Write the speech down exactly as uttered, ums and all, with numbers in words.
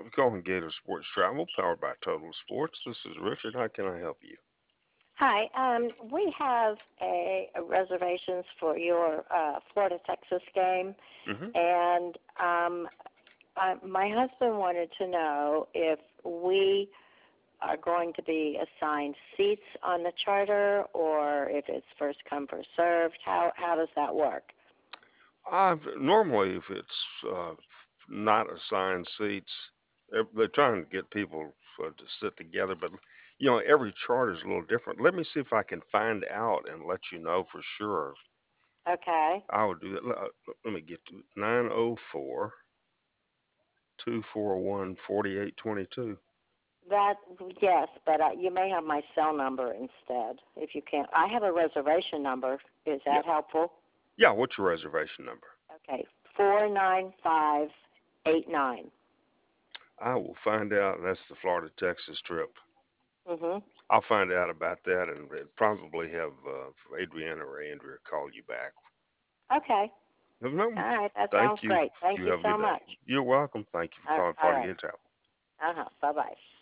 for calling Gator Sports Travel, powered by Total Sports. This is Richard. How can I help you? Hi. Um, we have a, a reservations for your uh, Florida Texas game, Mm-hmm. and um, I, my husband wanted to know if we are going to be assigned seats on the charter, or if it's first come first served. How how does that work? I've, normally, if it's uh, not assigned seats, they're, they're trying to get people uh, to sit together, but you know, every charter is a little different. Let me see if I can find out and let you know for sure. Okay. I would do that. Let, uh, let me get to nine oh four, two four one, four eight two two. That yes, but uh, you may have my cell number instead if you can't. I have a reservation number. Is Yeah. that helpful? Yeah, what's your reservation number? Okay, four nine five eight nine. I will find out. That's the Florida Texas trip. Mhm. I'll find out about that and and probably have uh, Adriana or Andrea call you back. Okay. No, no, All right. That sounds thank you. great. Thank You you have a so good day. much. You're welcome. Thank you for Uh, calling all Party right. Good Travel. Uh huh. Bye bye.